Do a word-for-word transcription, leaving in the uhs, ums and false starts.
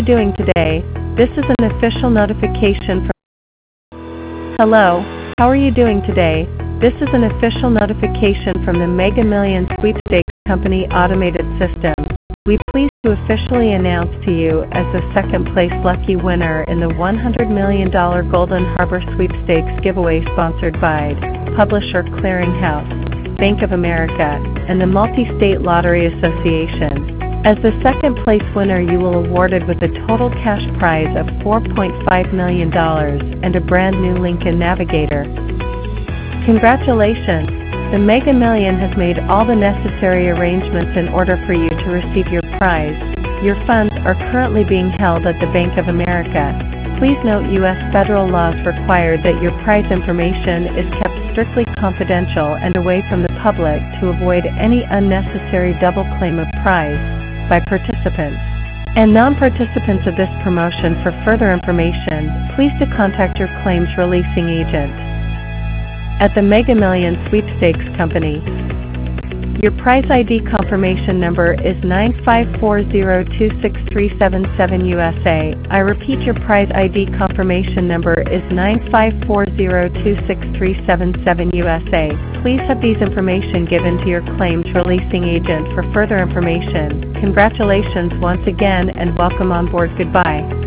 Doing today. This is an official notification from Hello, how are you doing today? This is an official notification from the Mega Millions Sweepstakes Company automated system. We pleased to officially announce to you as the second place lucky winner in the one hundred million dollars Golden Harbor Sweepstakes giveaway sponsored by Publisher Clearinghouse, Bank of America, and the Multi-State Lottery Association. As the second place winner, you will awarded with a total cash prize of four point five million dollars and a brand new Lincoln Navigator. Congratulations! The Mega Million has made all the necessary arrangements in order for you to receive your prize. Your funds are currently being held at the Bank of America. Please note U S federal laws require that your prize information is kept strictly confidential and away from the public to avoid any unnecessary double claim of prize by participants and non-participants of this promotion. For further information, please to contact your claims releasing agent at the Mega Millions Sweepstakes Company. Your prize I D confirmation number is nine five four zero two six three seven seven U S A. I repeat, your prize I D confirmation number is nine five four zero two six three seven seven U S A. Please have these information given to your claims releasing agent for further information. Congratulations once again and welcome on board. Goodbye.